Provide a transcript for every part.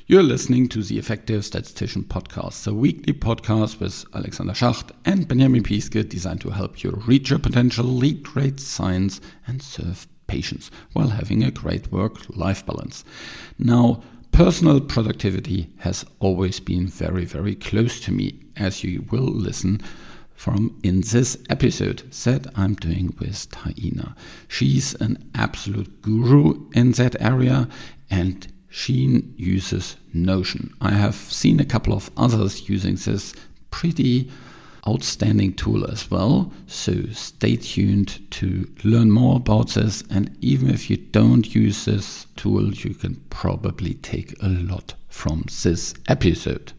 You're listening to the Effective Statistician Podcast, a weekly podcast with Alexander Schacht and Benjamin Piske designed to help you reach your potential, lead great science, and serve patients while having a great work-life balance. Now, personal productivity has always been very, very close to me, as you will listen from in this episode that I'm doing with Taina. She's an absolute guru in that area and she uses Notion. I have seen a couple of others using this pretty outstanding tool as well. So stay tuned to learn more about this. And even if you don't use this tool, you can probably take a lot from this episode.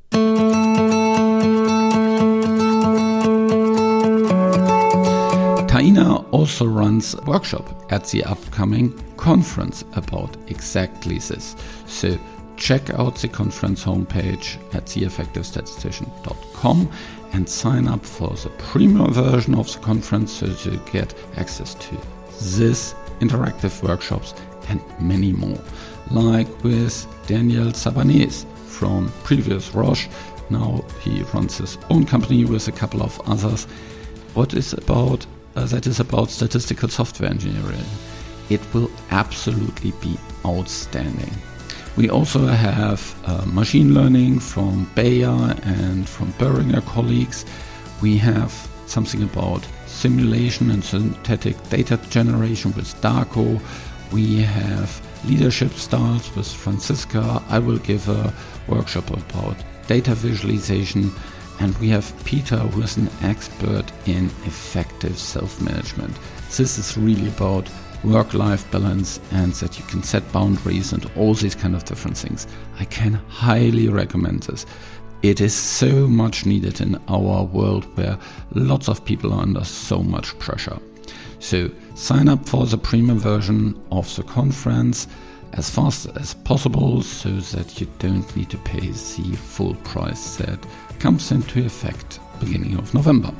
Taina also runs a workshop at the upcoming conference about exactly this. So check out the conference homepage at theeffectivestatistician.com and sign up for the premium version of the conference so you get access to this interactive workshops and many more, like with Daniel Sabanez from previous Roche. Now he runs his own company with a couple of others. That is about statistical software engineering. It will absolutely be outstanding. We also have machine learning from Bayer and from Boehringer colleagues. We have something about simulation and synthetic data generation with Darko. We have leadership styles with Franziska. I will give a workshop about data visualization. And we have Peter, who is an expert in effective self-management. This is really about work-life balance and that you can set boundaries and all these kind of different things. I can highly recommend this. It is so much needed in our world where lots of people are under so much pressure. So sign up for the premium version of the conference as fast as possible so that you don't need to pay the full price that comes into effect beginning of November.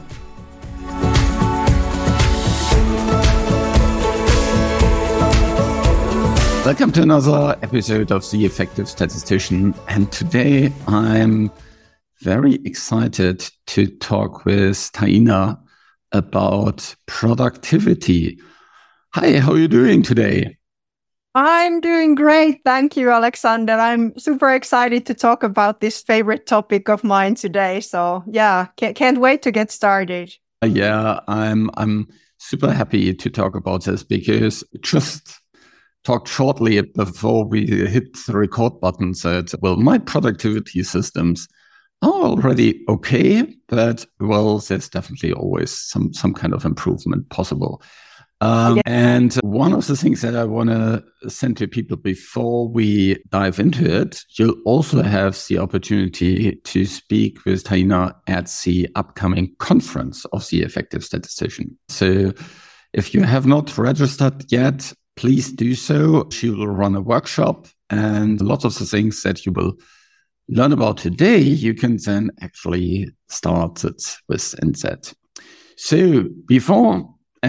Welcome to another episode of The Effective Statistician, and today I'm very excited to talk with Taina about productivity. Hi, how are you doing today? I'm doing great. Thank you, Alexander. I'm super excited to talk about this favorite topic of mine today. So yeah, can't wait to get started. Yeah, I'm super happy to talk about this because just talked shortly before we hit the record button said, well, my productivity systems are already okay, but well, there's definitely always some kind of improvement possible. And one of the things that I want to send to people before we dive into it, you'll also have the opportunity to speak with Taina at the upcoming conference of the Effective Statistician. So if you have not registered yet, please do so. She will run a workshop and lots of the things that you will learn about today, you can then actually start it with that. So before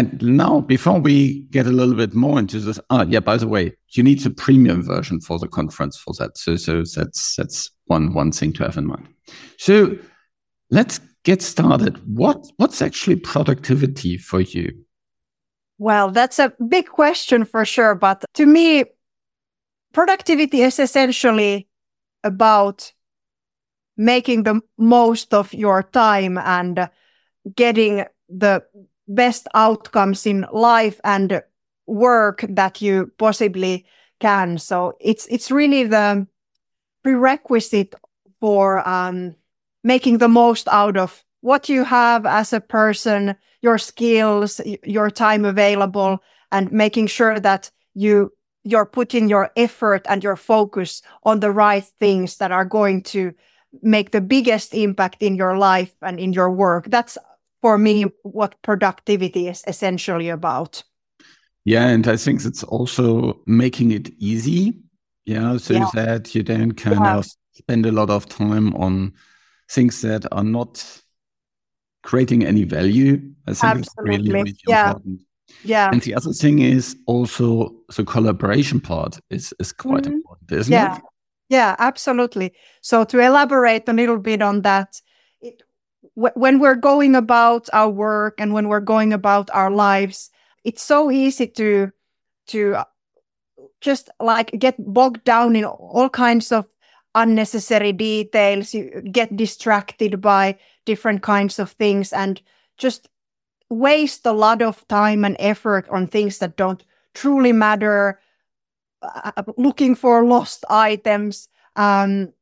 we get a little bit more into this, by the way, you need the premium version for the conference for that. So that's one thing to have in mind. So let's get started. What's actually productivity for you? Well, that's a big question for sure. But to me, productivity is essentially about making the most of your time and getting the best outcomes in life and work that you possibly can. So it's really the prerequisite for making the most out of what you have as a person, your skills, your time available, and making sure that you're putting your effort and your focus on the right things that are going to make the biggest impact in your life and in your work. That's, for me, what productivity is essentially about. Yeah, and I think it's also making it easy, that you don't kind of spend a lot of time on things that are not creating any value. I think it's really, really important. Yeah. And the other thing is also the collaboration part is quite important, isn't it? Yeah, absolutely. So to elaborate a little bit on that, when we're going about our work and when we're going about our lives, it's so easy to just like get bogged down in all kinds of unnecessary details. You get distracted by different kinds of things and just waste a lot of time and effort on things that don't truly matter, looking for lost items, and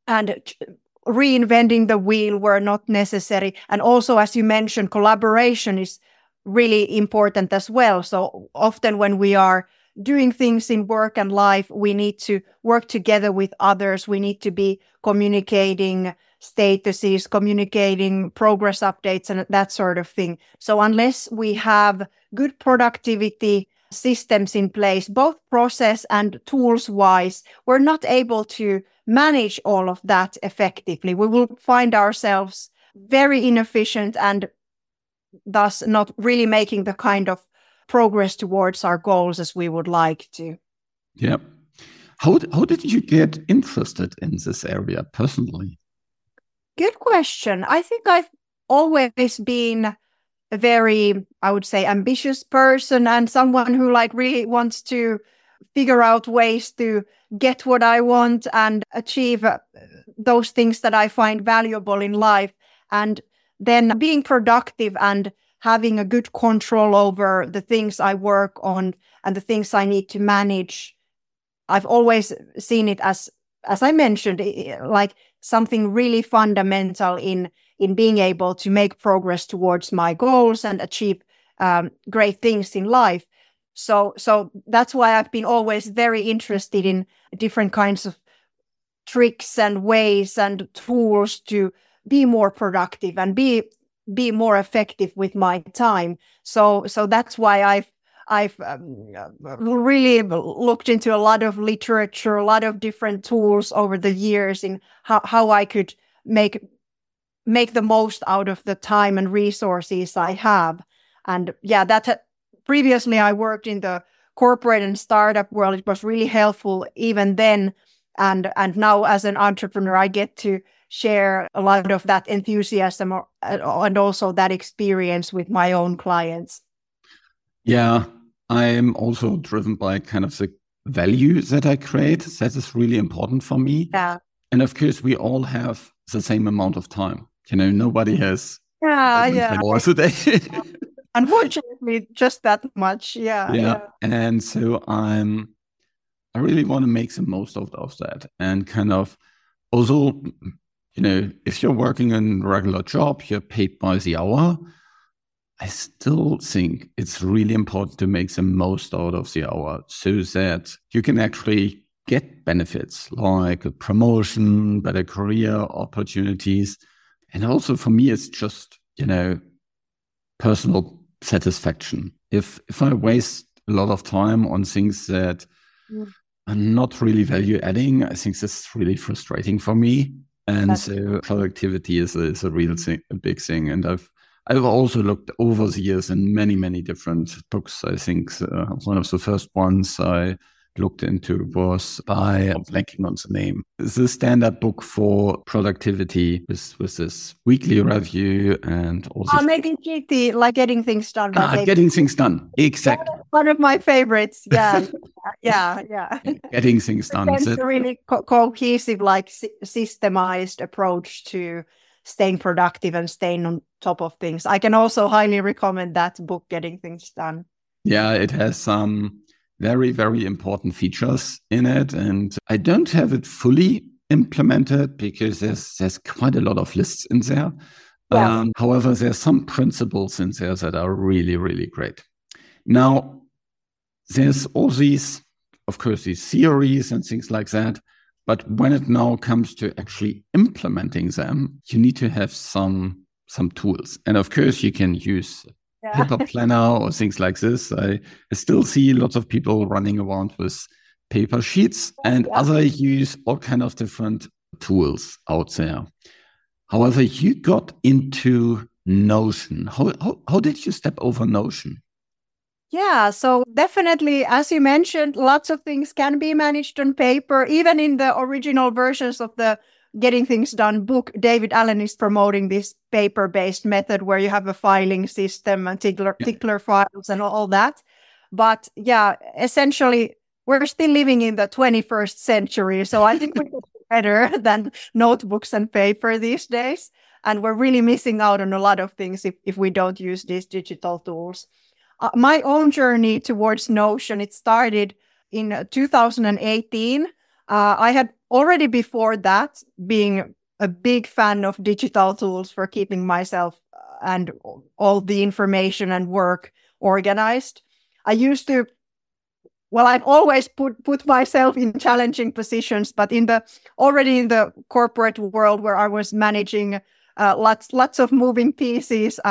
reinventing the wheel where not necessary. And also, as you mentioned, collaboration is really important as well. So often when we are doing things in work and life, we need to work together with others. We need to be communicating statuses, communicating progress updates, and that sort of thing. So unless we have good productivity systems in place, both process and tools wise, we're not able to manage all of that effectively. We will find ourselves very inefficient and thus not really making the kind of progress towards our goals as we would like to. Yeah. How did you get interested in this area personally? Good question. I think I've always been a very, I would say, ambitious person and someone who like really wants to figure out ways to get what I want and achieve those things that I find valuable in life. And then being productive and having a good control over the things I work on and the things I need to manage. I've always seen it as I mentioned, like something really fundamental in being able to make progress towards my goals and achieve great things in life. So that's why I've been always very interested in different kinds of tricks and ways and tools to be more productive and be more effective with my time. So that's why I've really looked into a lot of literature, a lot of different tools over the years in how I could make the most out of the time and resources I have. And yeah, previously I worked in the corporate and startup world. It was really helpful even then. And now as an entrepreneur, I get to share a lot of that enthusiasm and also that experience with my own clients. Yeah, I'm also driven by kind of the value that I create. That is really important for me. Yeah. And of course, we all have the same amount of time. Nobody has hours a day. Unfortunately, just that much. Yeah. And so I really want to make the most of that. And kind of also, if you're working in a regular job, you're paid by the hour. I still think it's really important to make the most out of the hour so that you can actually get benefits like a promotion, better career opportunities. And also for me, it's just, personal satisfaction. If I waste a lot of time on things that are not really value adding, I think that's really frustrating for me. And so productivity is a real thing, a big thing. And I've also looked over the years in many, many different books. I think one of the first ones I looked into was by, I'm blanking on the name, the standard book for productivity with this weekly review and also... maybe GT, like Getting Things Done. Getting Things Done, exactly. One of my favorites, yeah. Getting Things Done. It's a really cohesive, like systemized approach to staying productive and staying on top of things. I can also highly recommend that book, Getting Things Done. Yeah, it has some very, very important features in it. And I don't have it fully implemented because there's quite a lot of lists in there. Yeah. However, there's some principles in there that are really, really great. Now, there's all these, of course, these theories and things like that. But when it now comes to actually implementing them, you need to have some tools. And of course, you can use paper planner or things like this. I still see lots of people running around with paper sheets and others use all kind of different tools out there. However, you got into Notion. How did you step over Notion? Yeah, so definitely, as you mentioned, lots of things can be managed on paper. Even in the original versions of the Getting Things Done book, David Allen is promoting this paper-based method where you have a filing system and tickler files and all that. But yeah, essentially, we're still living in the 21st century. So I think we're better than notebooks and paper these days. And we're really missing out on a lot of things if we don't use these digital tools. My own journey towards Notion, it started in 2018. I had already before that being a big fan of digital tools for keeping myself and all the information and work organized. I used to, well, I've always put myself in challenging positions, but already in the corporate world where I was managing lots of moving pieces,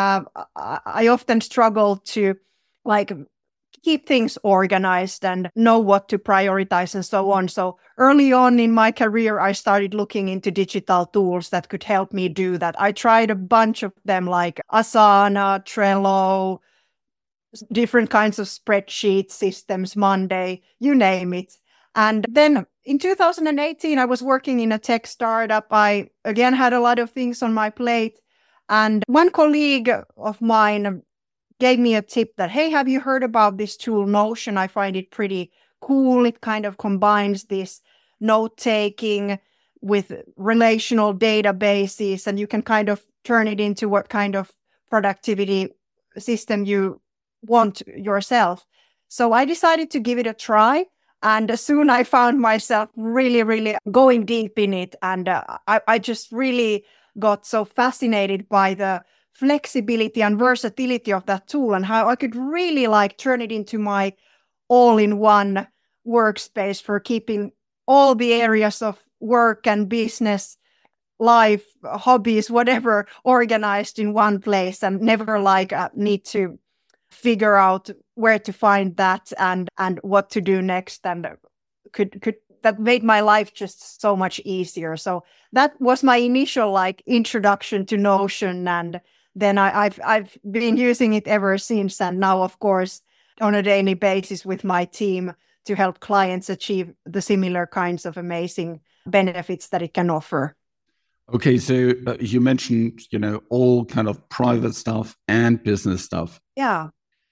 I often struggled to like keep things organized and know what to prioritize and so on. So early on in my career, I started looking into digital tools that could help me do that. I tried a bunch of them like Asana, Trello, different kinds of spreadsheet systems, Monday, you name it. And then in 2018, I was working in a tech startup. I again had a lot of things on my plate. And one colleague of mine gave me a tip that, hey, have you heard about this tool Notion? I find it pretty cool. It kind of combines this note-taking with relational databases, and you can kind of turn it into what kind of productivity system you want yourself. So I decided to give it a try. And soon I found myself really, really going deep in it. And I just really got so fascinated by the flexibility and versatility of that tool and how I could really like turn it into my all-in-one workspace for keeping all the areas of work and business, life, hobbies, whatever, organized in one place and never like need to figure out where to find that and what to do next, and could that made my life just so much easier. So that was my initial like introduction to Notion, and then I've been using it ever since. And now, of course, on a daily basis with my team to help clients achieve the similar kinds of amazing benefits that it can offer. Okay, so you mentioned, all kind of private stuff and business stuff. Yeah.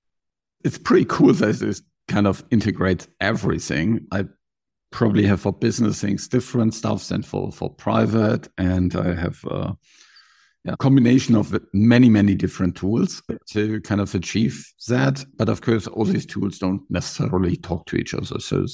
It's pretty cool that it kind of integrates everything. I probably have for business things different stuff than for private, and I have a combination of many, many different tools to kind of achieve that. But of course, all these tools don't necessarily talk to each other. So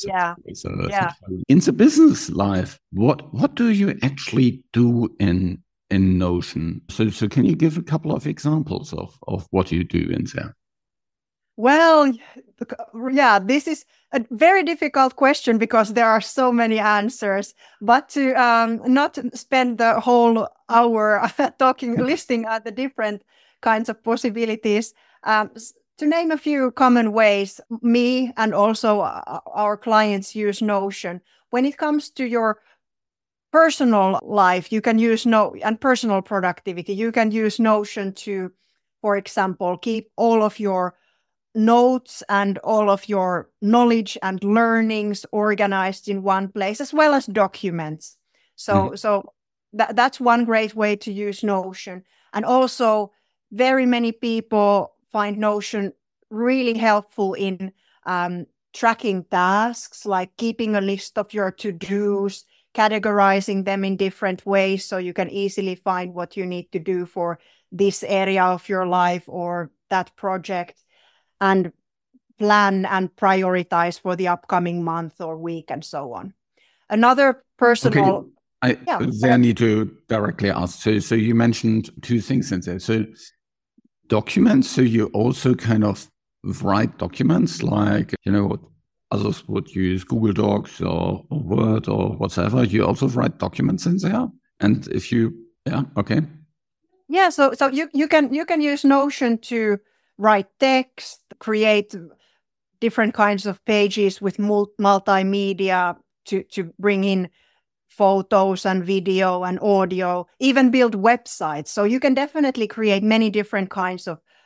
in the business life, what do you actually do in Notion? So can you give a couple of examples of what you do in there? Well, yeah, this is a very difficult question because there are so many answers. But to not spend the whole hour listing the different kinds of possibilities, to name a few common ways me and also our clients use Notion. When it comes to your personal life, you can use and personal productivity, you can use Notion to, for example, keep all of your notes and all of your knowledge and learnings organized in one place, as well as documents. So that's one great way to use Notion. And also, very many people find Notion really helpful in tracking tasks, like keeping a list of your to-dos, categorizing them in different ways so you can easily find what you need to do for this area of your life or that project, and plan and prioritize for the upcoming month or week and so on. Another personal... Okay. I need to directly ask. So you mentioned two things in there. So documents, so you also kind of write documents like, others would use Google Docs or Word or whatever. You also write documents in there? And if you... Yeah, okay. Yeah, so you can use Notion to write text, create different kinds of pages with multimedia to bring in photos and video and audio, even build websites. So you can definitely create many different kinds of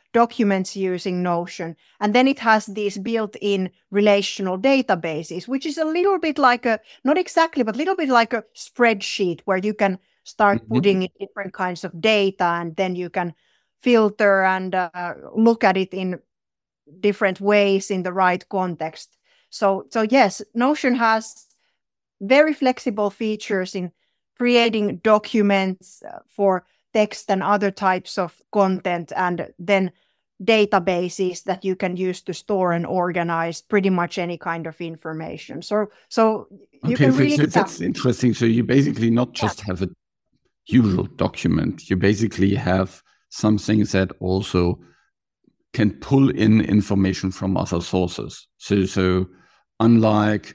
documents using Notion. And then it has these built-in relational databases, which is a little bit like not exactly, but a little bit like a spreadsheet where you can start putting in different kinds of data, and then you can filter and look at it in different ways in the right context. So yes, Notion has very flexible features in creating documents for text and other types of content, and then databases that you can use to store and organize pretty much any kind of information. So you can really... So that's interesting. So you basically not just have a usual document, you basically have some things that also can pull in information from other sources. So unlike,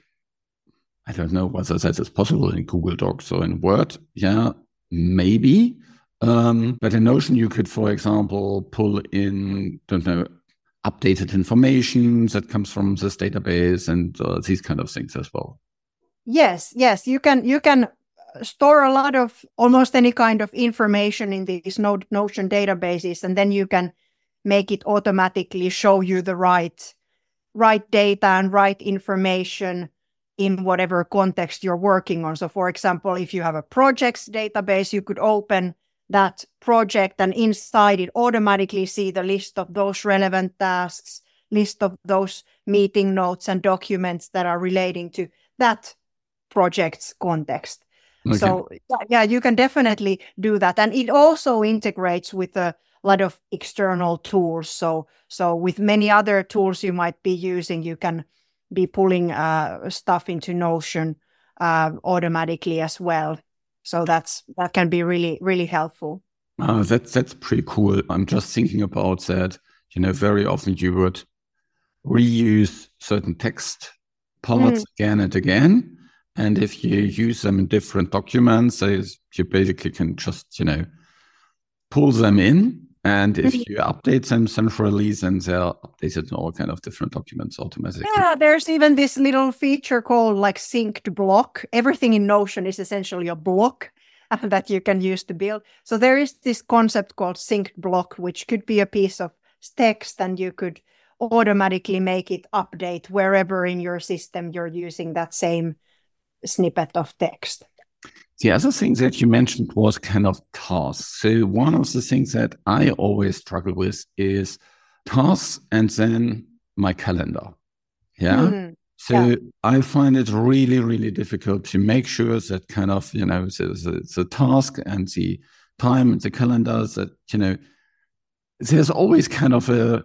I don't know whether that is possible in Google Docs or in Word, yeah, maybe. But in Notion, you could, for example, pull in, don't know, updated information that comes from this database and these kind of things as well. Yes, you can store a lot of almost any kind of information in these Notion databases, and then you can make it automatically show you the right data and right information in whatever context you're working on. So for example, if you have a projects database, you could open that project and inside it automatically see the list of those relevant tasks, list of those meeting notes and documents that are relating to that project's context. Okay. So yeah, you can definitely do that. And it also integrates with a lot of external tools. So with many other tools you might be using, you can be pulling stuff into Notion automatically as well. So that can be really, really helpful. That's pretty cool. I'm just thinking about that. Very often you would reuse certain text parts again and again. And if you use them in different documents, you basically can just, pull them in. And if you update them centrally, then they're updated in all kind of different documents automatically. Yeah, there's even this little feature called like synced block. Everything in Notion is essentially a block that you can use to build. So there is this concept called synced block, which could be a piece of text, and you could automatically make it update wherever in your system you're using that same snippet of text. The other thing that you mentioned was kind of tasks. So one of the things that I always struggle with is tasks and then my calendar. Yeah. Mm-hmm. So I find it really, really difficult to make sure that kind of, the task and the time and the calendar that, there's always kind of a,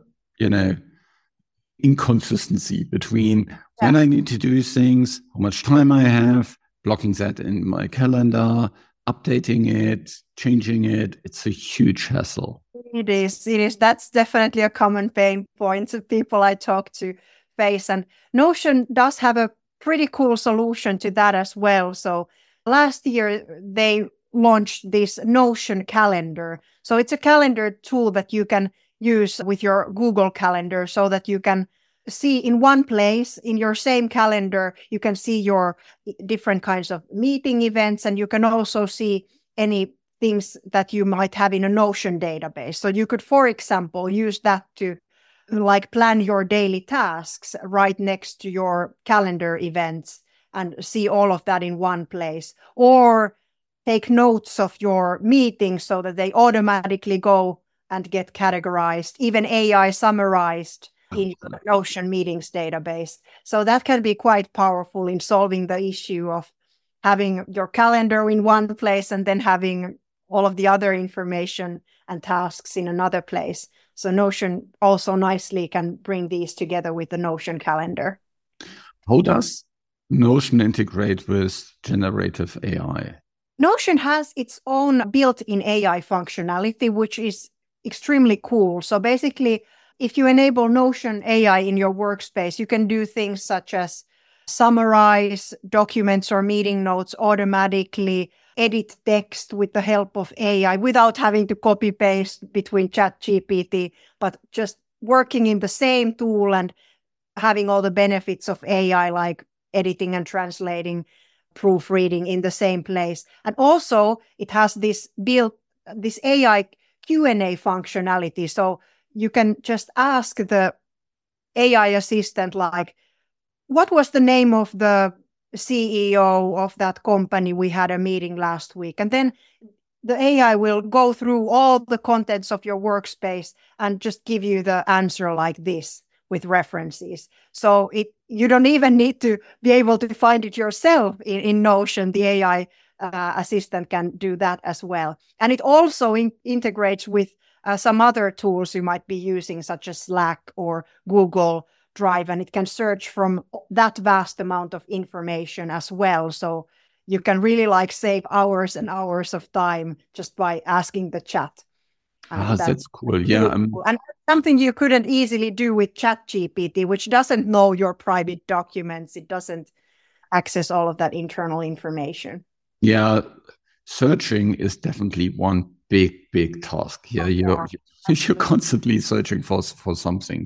inconsistency between when I need to do things, how much time I have, blocking that in my calendar, updating it, changing it. It's a huge hassle. It is. That's definitely a common pain point of people I talk to face. And Notion does have a pretty cool solution to that as well. So last year, they launched this Notion calendar. So it's a calendar tool that you can use with your Google Calendar so that you can see in one place in your same calendar, you can see your different kinds of meeting events, and you can also see any things that you might have in a Notion database. So you could, for example, use that to like plan your daily tasks right next to your calendar events and see all of that in one place, or take notes of your meetings so that they automatically go and get categorized, even AI summarized in your Notion meetings database. So that can be quite powerful in solving the issue of having your calendar in one place and then having all of the other information and tasks in another place. So Notion also nicely can bring these together with the Notion calendar. How does Notion integrate with generative AI? Notion has its own built-in AI functionality, which is extremely cool. So basically, if you enable Notion AI in your workspace, you can do things such as summarize documents or meeting notes automatically, edit text with the help of AI without having to copy paste between ChatGPT, but just working in the same tool and having all the benefits of AI, like editing and translating, proofreading in the same place. And also it has this AI Q&A functionality. So you can just ask the AI assistant, like, what was the name of the CEO of that company we had a meeting last week? And then the AI will go through all the contents of your workspace and just give you the answer like this with references. So you don't even need to be able to find it yourself in Notion. The AI assistant can do that as well. And it also integrates with some other tools you might be using, such as Slack or Google Drive, and it can search from that vast amount of information as well. So you can really like save hours and hours of time just by asking the chat. That's cool. Really Yeah. cool. And something you couldn't easily do with ChatGPT, which doesn't know your private documents. It doesn't access all of that internal information. Yeah. Searching is definitely one big task. Yeah. You're constantly searching for something.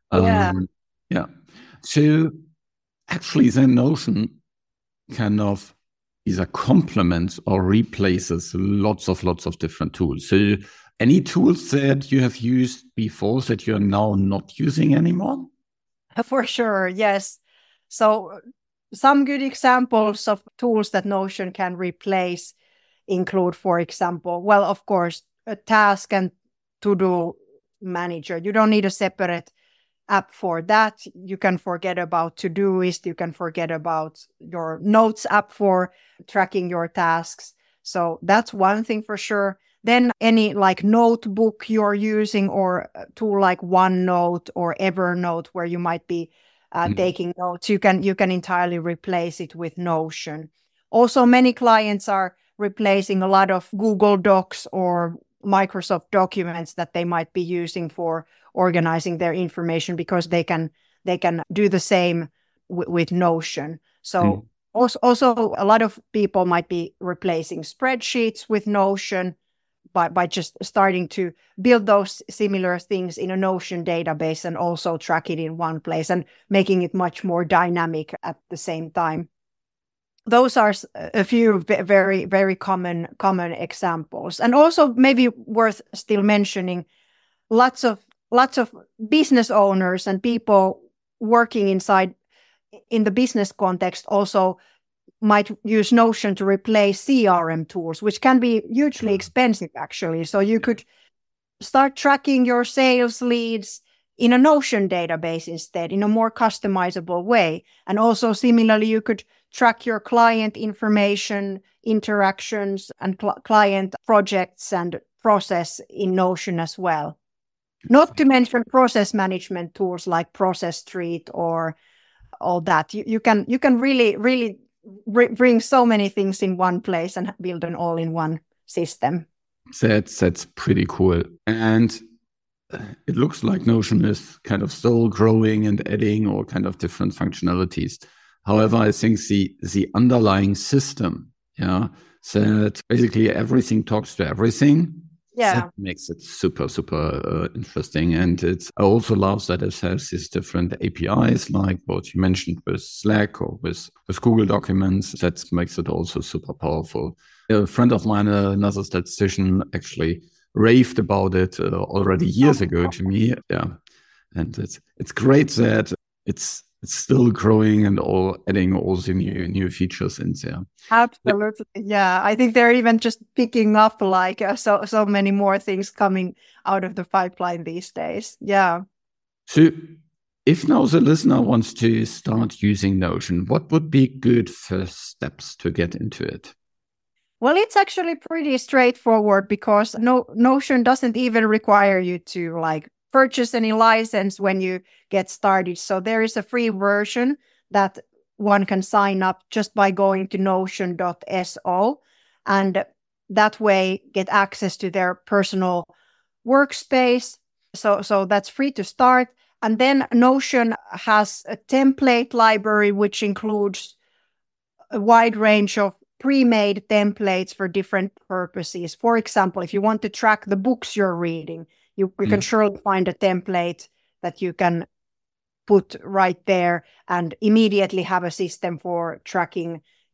Yeah. So actually the Notion kind of either complements or replaces lots of different tools. So any tools that you have used before that you're now not using anymore? For sure, yes. So some good examples of tools that Notion can replace include, for example, well, of course, a task and to-do manager. You don't need a separate app for that. You can forget about Todoist. You can forget about your Notes app for tracking your tasks. So that's one thing for sure. Then any like notebook you're using or a tool like OneNote or Evernote where you might be taking notes, you can entirely replace it with Notion. Also, many clients are replacing a lot of Google Docs or Microsoft documents that they might be using for organizing their information because they can do the same with Notion. So also a lot of people might be replacing spreadsheets with Notion by just starting to build those similar things in a Notion database and also track it in one place and making it much more dynamic at the same time. Those are a few very common examples. And also maybe worth still mentioning, lots of business owners and people working in the business context also might use Notion to replace CRM tools, which can be hugely expensive actually. So you could start tracking your sales leads in a Notion database instead, in a more customizable way. And also similarly, you could track your client information, interactions, and client projects and process in Notion as well. Not to mention process management tools like Process Street or all that. You can really bring so many things in one place and build an all-in-one system. That's pretty cool. And it looks like Notion is kind of still growing and adding all kind of different functionalities. However, I think the underlying system, that basically everything talks to everything. Yeah, that makes it super interesting. And I also love that it has these different APIs, like what you mentioned with Slack or with Google Documents. That makes it also super powerful. A friend of mine, another statistician, actually raved about it already years ago to me. Yeah, and it's great that it's still growing and adding all the new features in there. Absolutely. Yeah. I think they're even just picking up like so many more things coming out of the pipeline these days. Yeah. So if now the listener wants to start using Notion, what would be good first steps to get into it? Well, it's actually pretty straightforward because Notion doesn't even require you to like purchase any license when you get started. So there is a free version that one can sign up just by going to notion.so and that way get access to their personal workspace. So that's free to start. And then Notion has a template library, which includes a wide range of pre-made templates for different purposes. For example, if you want to track the books you're reading, you can surely find a template that you can put right there and immediately have a system for tracking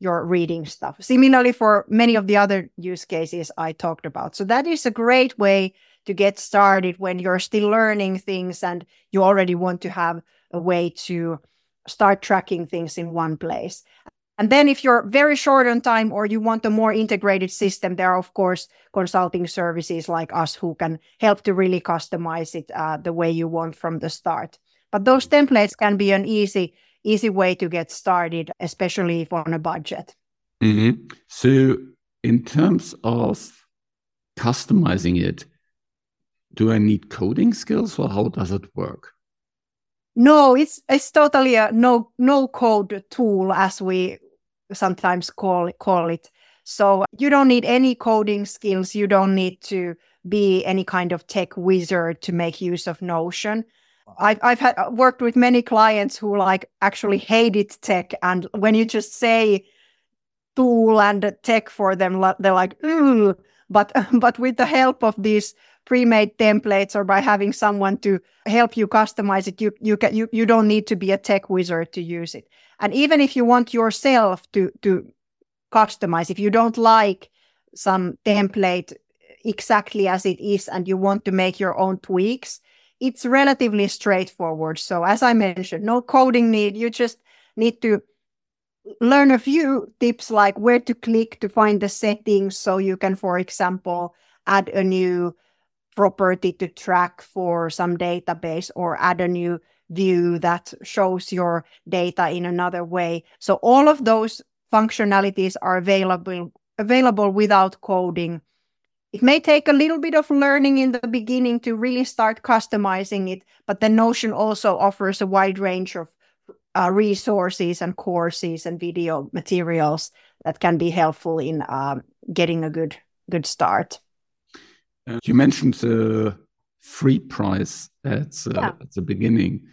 your reading stuff. Similarly for many of the other use cases I talked about. So that is a great way to get started when you're still learning things and you already want to have a way to start tracking things in one place. And then if you're very short on time or you want a more integrated system, there are, of course, consulting services like us who can help to really customize it the way you want from the start. But those templates can be an easy way to get started, especially if on a budget. Mm-hmm. So in terms of customizing it, do I need coding skills or how does it work? No, it's totally a no code tool, as we sometimes call it. So you don't need any coding skills. You don't need to be any kind of tech wizard to make use of Notion. I've worked with many clients who like actually hated tech, and when you just say tool and tech for them, they're like, ooh. But with the help of these pre-made templates or by having someone to help you customize it, you don't need to be a tech wizard to use it. And even if you want yourself to customize, if you don't like some template exactly as it is and you want to make your own tweaks, it's relatively straightforward. So as I mentioned, no coding need. You just need to learn a few tips like where to click to find the settings. So you can, for example, add a new property to track for some database or add a new view that shows your data in another way. So all of those functionalities are available without coding. It may take a little bit of learning in the beginning to really start customizing it, but the Notion also offers a wide range of resources and courses and video materials that can be helpful in getting a good start. You mentioned the free price at the beginning,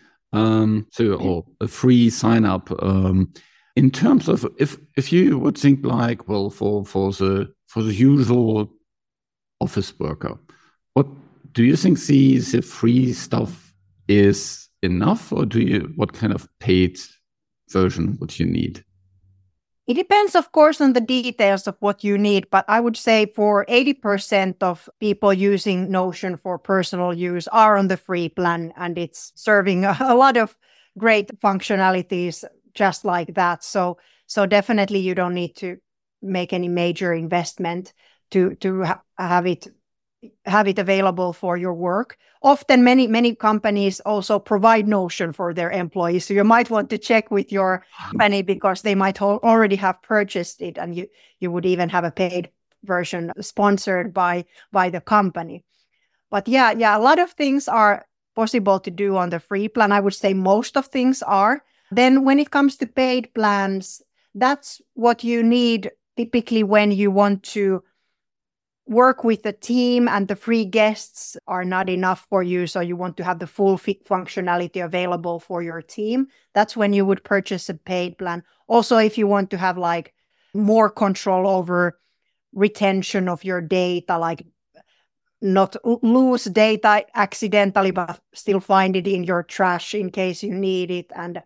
or a free sign up. In terms of if you would think like, well, for the usual office worker, what do you think the free stuff is enough, or what kind of paid version would you need? It depends, of course, on the details of what you need, but I would say for 80% of people using Notion for personal use are on the free plan, and it's serving a lot of great functionalities just like that. So definitely you don't need to make any major investment to have it available for your work. Often many companies also provide Notion for their employees. So you might want to check with your company because they might already have purchased it, and you would even have a paid version sponsored by the company. But yeah, a lot of things are possible to do on the free plan. I would say most of things are. Then when it comes to paid plans, that's what you need typically when you want to work with the team and the free guests are not enough for you, so you want to have the full functionality available for your team. That's when you would purchase a paid plan. Also, if you want to have like more control over retention of your data, like not lose data accidentally, but still find it in your trash in case you need it. And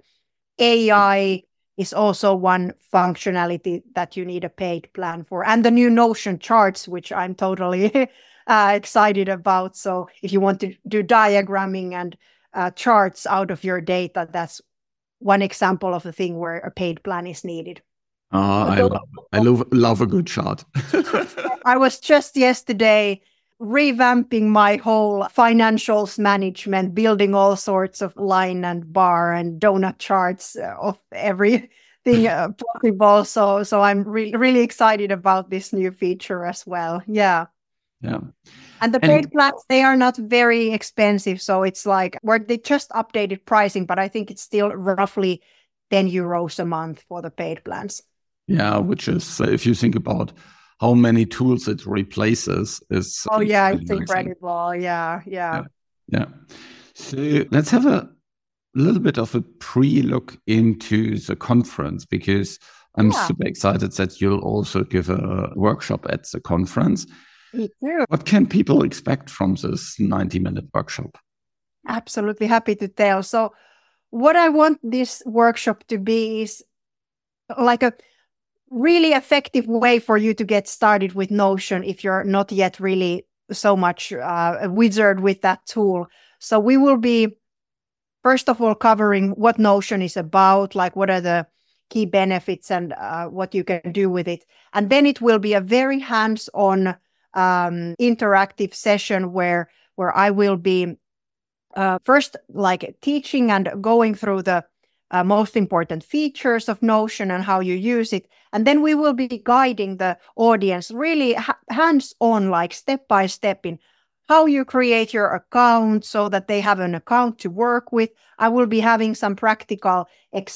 AI is also one functionality that you need a paid plan for. And the new Notion charts, which I'm totally excited about. So if you want to do diagramming and charts out of your data, that's one example of a thing where a paid plan is needed. I love a good chart. I was just yesterday revamping my whole financials management, building all sorts of line and bar and donut charts of everything possible. So I'm really excited about this new feature as well. Yeah. And the paid plans, they are not very expensive. So it's like where they just updated pricing, but I think it's still roughly 10 euros a month for the paid plans. Yeah, which is, if you think about how many tools it replaces, it's incredible. Yeah. So let's have a little bit of a pre-look into the conference, because I'm super excited that you'll also give a workshop at the conference. Me too. What can people expect from this 90-minute workshop? Absolutely happy to tell. So what I want this workshop to be is like a really effective way for you to get started with Notion if you're not yet really so much a wizard with that tool. So we will be, first of all, covering what Notion is about, like what are the key benefits and what you can do with it. And then it will be a very hands-on interactive session where I will be first like teaching and going through the most important features of Notion and how you use it. And then we will be guiding the audience really hands-on, like step by step in how you create your account so that they have an account to work with. I will be having some practical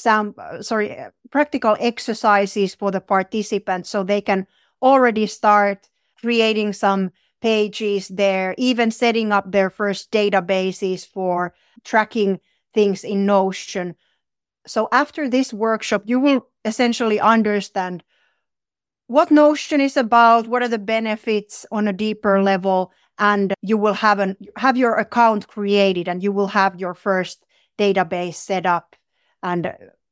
exercises for the participants so they can already start creating some pages there, even setting up their first databases for tracking things in Notion. So after this workshop, you will essentially understand what Notion is about, what are the benefits on a deeper level, and you will have your account created and you will have your first database set up, and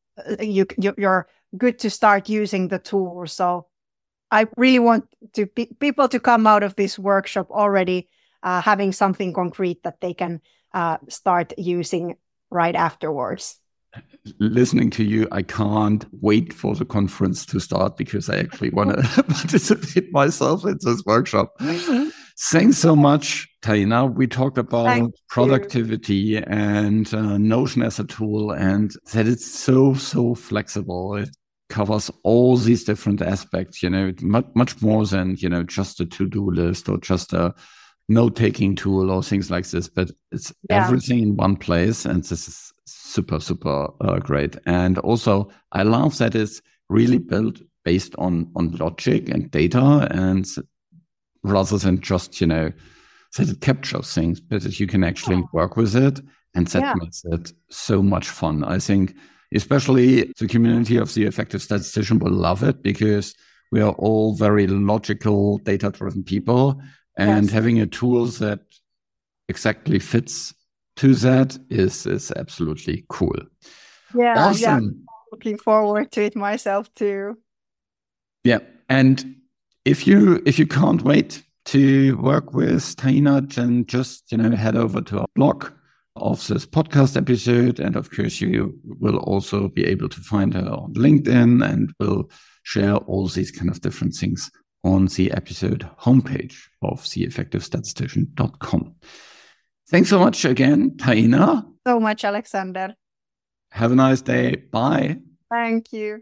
you're good to start using the tool. So I really want people to come out of this workshop already having something concrete that they can start using right afterwards. Listening to you, I can't wait for the conference to start because I actually want to participate myself in this workshop. Thanks so much, Taina. We talked about productivity and Notion as a tool, and that it's so flexible. It covers all these different aspects, much more than, just a to-do list or just a note-taking tool or things like this, but it's everything in one place, and this is super great. And also, I love that it's really built based on logic and data, and rather than just, that it captures things, but that you can actually work with it, and that makes it so much fun. I think especially the community of the effective statistician will love it because we are all very logical, data-driven people, and having a tool that exactly fits to that is absolutely cool. Yeah, awesome. Looking forward to it myself too. Yeah, and if you can't wait to work with Taina, then just head over to our blog of this podcast episode, and of course you will also be able to find her on LinkedIn, and we'll share all these kind of different things on the episode homepage of theeffectivestatistician.com. Thanks so much again, Taina. So much, Alexander. Have a nice day. Bye. Thank you.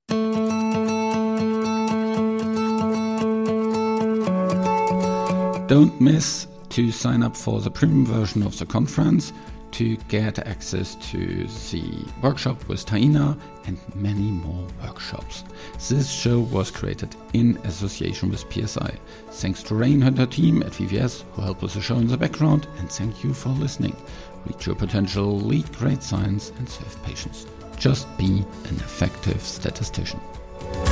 Don't miss to sign up for the premium version of the conference to get access to the workshop with Taina and many more workshops. This show was created in association with PSI. Thanks to Rain and her team at VVS who help with the show in the background, and thank you for listening. Reach your potential, lead great science, and serve patients. Just be an effective statistician.